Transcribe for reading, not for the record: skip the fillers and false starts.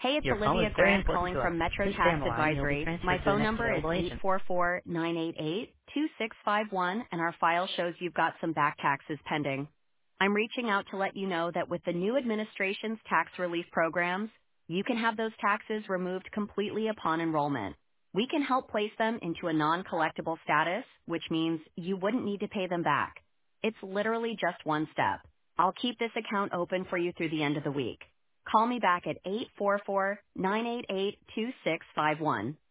Hey, it's Your call is Olivia very Grant important calling to us. from Metro Please stay Tax on the line and you'll be Advisory. My transferred to the phone next number is available agent. 844-988-2651, and our file shows you've got some back taxes pending. I'm reaching out to let you know that with the new administration's tax relief programs, you can have those taxes removed completely upon enrollment. We can help place them into a non-collectible status, which means you wouldn't need to pay them back. It's literally just one step. I'll keep this account open for you through the end of the week. Call me back at 844-988-2651.